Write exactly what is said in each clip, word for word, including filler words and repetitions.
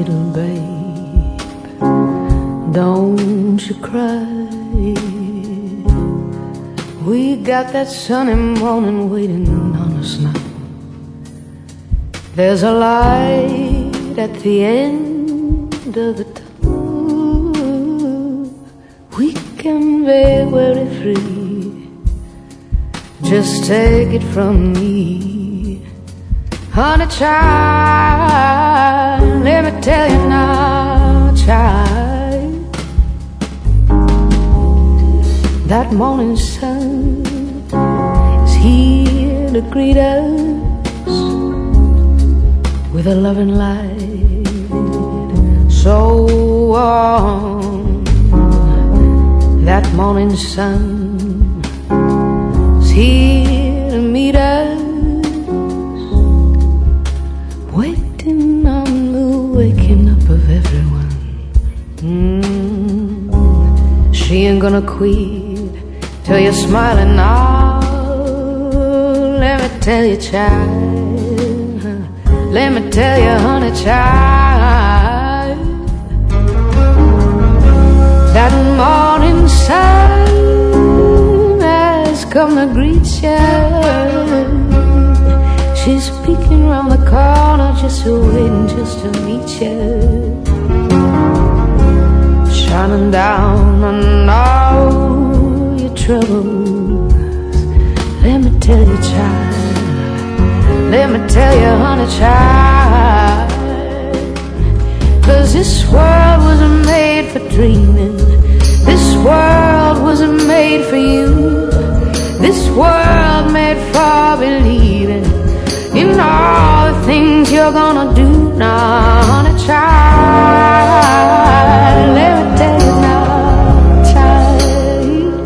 little babe, don't you cry. We got that sunny morning waiting on us now. There's a light at the end of the tunnel. We can be very free. Just take it from me, honey child. Let me tell you now, child, that morning sun is here to greet us with a loving light so warm. That morning sun is here to meet us, waiting on the waking up of everyone. mm. She ain't gonna quit till you're smiling now. Let me tell you, child, let me tell you, honey child, that morning sun has come to greet you. She's peeking round the corner, just waiting just to meet you, shining down on all your troubles. Let me tell you, child, let me tell you, honey child, 'cause this world wasn't made for dreaming. This world wasn't made for you. This world made for believing in all the things you're gonna do now, honey child. Let me tell you now, child,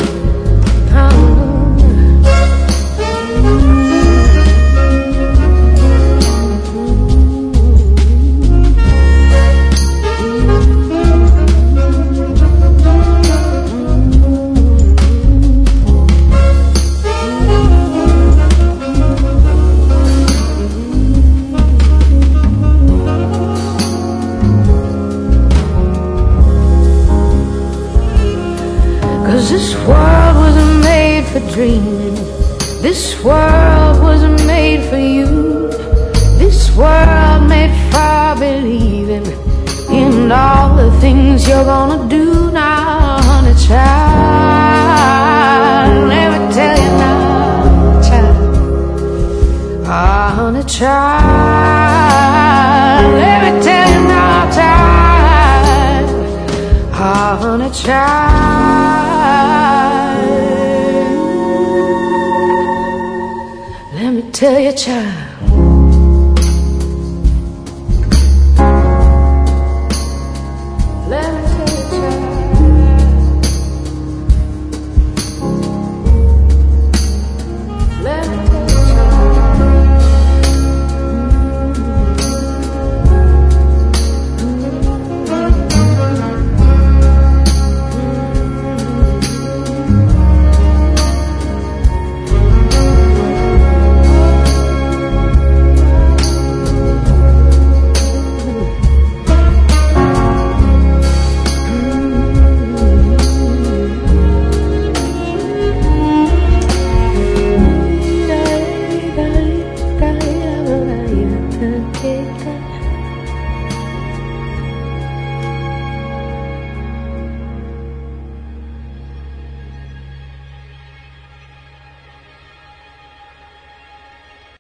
this world wasn't made for dreaming. This world wasn't made for you. This world made for believing in all the things you're gonna do now, honey child. Let me tell you now, child, ah, honey child. Let me tell you now, child, ah, honey child. Let me tell you, child.